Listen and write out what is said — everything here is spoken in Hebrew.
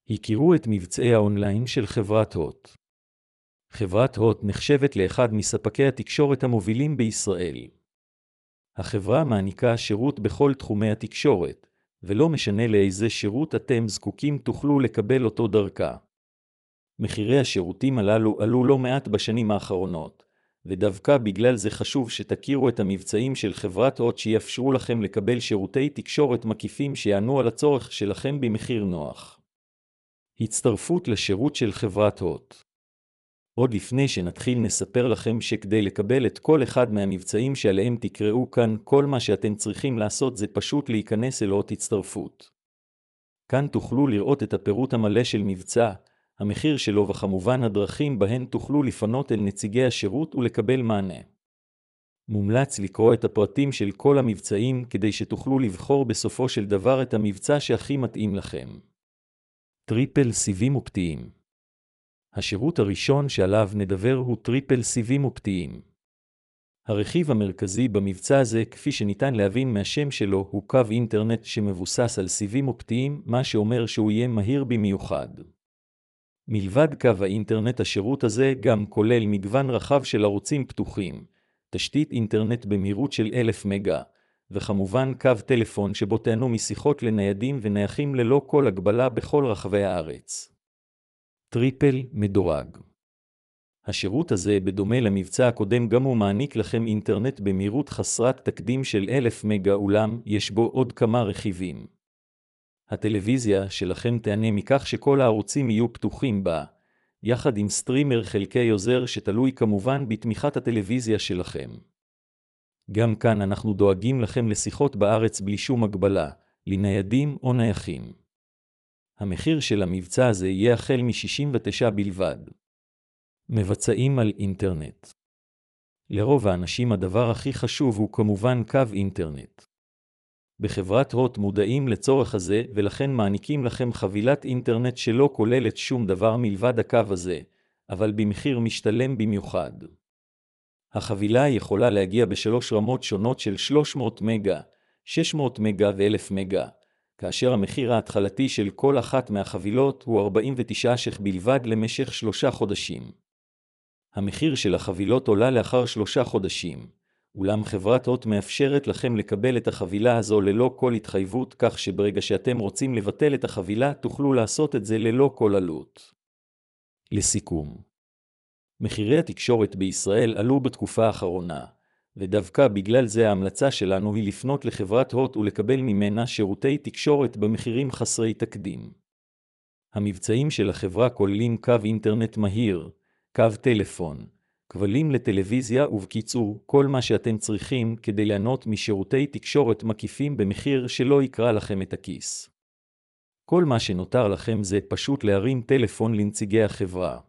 הכירו את מבצעי האונליין של חברת הוט. חברת הוט נחשבת לאחד מספקי התקשורת המובילים בישראל. החברה מעניקה שירות בכל תחומי התקשורת, ולא משנה לאיזה שירות אתם זקוקים תוכלו לקבל אותו דרכה. מחירי השירותים הללו עלו לא מעט בשנים האחרונות, ודווקא בגלל זה חשוב שתכירו את המבצעים של חברת הוט שיאפשרו לכם לקבל שירותי תקשורת מקיפים שיענו על הצורך שלכם במחיר נוח. הצטרפות לשירות של חברת הוט. עוד לפני שנתחיל נספר לכם שכדי לקבל את כל אחד מהמבצעים שעליהם תקראו כאן, כל מה שאתם צריכים לעשות זה פשוט להיכנס אל אות הצטרפות. כאן תוכלו לראות את הפירוט המלא של מבצע, המחיר שלו וכמובן הדרכים בהן תוכלו לפנות אל נציגי השירות ולקבל מענה. מומלץ לקרוא את הפרטים של כל המבצעים כדי שתוכלו לבחור בסופו של דבר את המבצע שהכי מתאים לכם. טריפל סיבים אופטיים. השירות הראשון שעליו נדבר הוא טריפל סיבים אופטיים. הרכיב המרכזי במבצע הזה, כפי שניתן להבין מהשם שלו, הוא קו אינטרנט שמבוסס על סיבים אופטיים, מה שאומר שהוא יהיה מהיר במיוחד. מלבד קו האינטרנט, השירות הזה גם כולל מגוון רחב של ערוצים פתוחים, תשתית אינטרנט במהירות של 1000 מגה, וכמובן קו טלפון שבו תענו משיחות לניידים ונייחים ללא כל הגבלה בכל רחבי הארץ. טריפל מדורג. השירות הזה, בדומה למבצע הקודם, גם הוא מעניק לכם אינטרנט במהירות חסרת תקדים של 1000 מגה, אולם יש בו עוד כמה רכיבים. הטלוויזיה שלכם תענה מכך שכל הערוצים יהיו פתוחים בה, יחד עם סטרימר חלקי עוזר שתלוי כמובן בתמיכת הטלוויזיה שלכם. גם כאן אנחנו דואגים לכם לשיחות בארץ בלי שום הגבלה, לניידים או נייחים. המחיר של המבצע הזה יהיה החל מ-69 בלבד. מבצעים על אינטרנט. לרוב האנשים הדבר הכי חשוב הוא כמובן קו אינטרנט. בחברת הוט מודעים לצורך הזה ולכן מעניקים לכם חבילת אינטרנט שלא כוללת שום דבר מלבד הקו הזה, אבל במחיר משתלם במיוחד. החבילה יכולה להגיע בשלוש רמות שונות של 300 מגה, 600 מגה ו-1000 מגה, כאשר המחיר ההתחלתי של כל אחת מהחבילות הוא 49 ש"ח בלבד למשך 3 חודשים. המחיר של החבילות עולה לאחר 3 חודשים, אולם חברת הוט מאפשרת לכם לקבל את החבילה הזו ללא כל התחייבות, כך שברגע שאתם רוצים לבטל את החבילה תוכלו לעשות את זה ללא כל עלות. לסיכום, מחירי התקשורת בישראל עלו בתקופה האחרונה, ודווקא בגלל זה ההמלצה שלנו היא לפנות לחברת הוט ולקבל ממנה שירותי תקשורת במחירים חסרי תקדים. המבצעים של החברה כוללים קו אינטרנט מהיר, קו טלפון, כבלים לטלוויזיה ובקיצור, כל מה שאתם צריכים כדי ליהנות משירותי תקשורת מקיפים במחיר שלא יקרא לכם את הכיס. כל מה שנותר לכם זה פשוט להרים טלפון לנציגי החברה.